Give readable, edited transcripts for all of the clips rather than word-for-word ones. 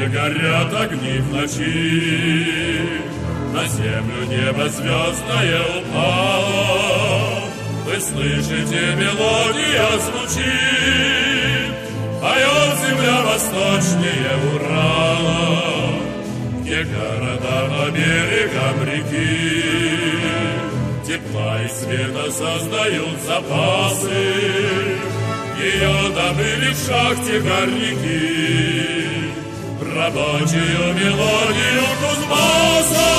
где горят огни в ночи, на землю небо звездное упало. Вы слышите, мелодия звучит, поет земля восточнее Урала, где города по берегам реки тепла и света создают запасы. Ее добыли в шахте горняки, рабочую мелодию Кузбасса.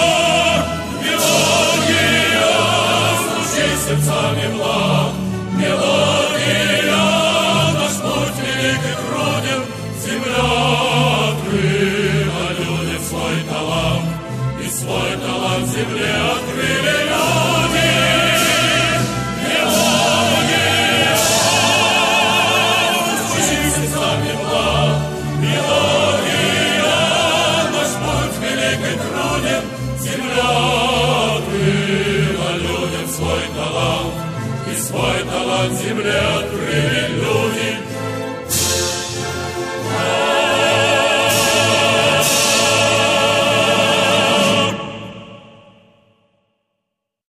Мелодия, звучи сердцами благ, мелодия, наш путь великий труден, земля открыла людям свой талант, и свой талант земле открыли люди. Мелодия, звучи сердцами благ, мелодия, наш путь великий труден, земля открыла людям свой талант, и свой талант земле открыли люди.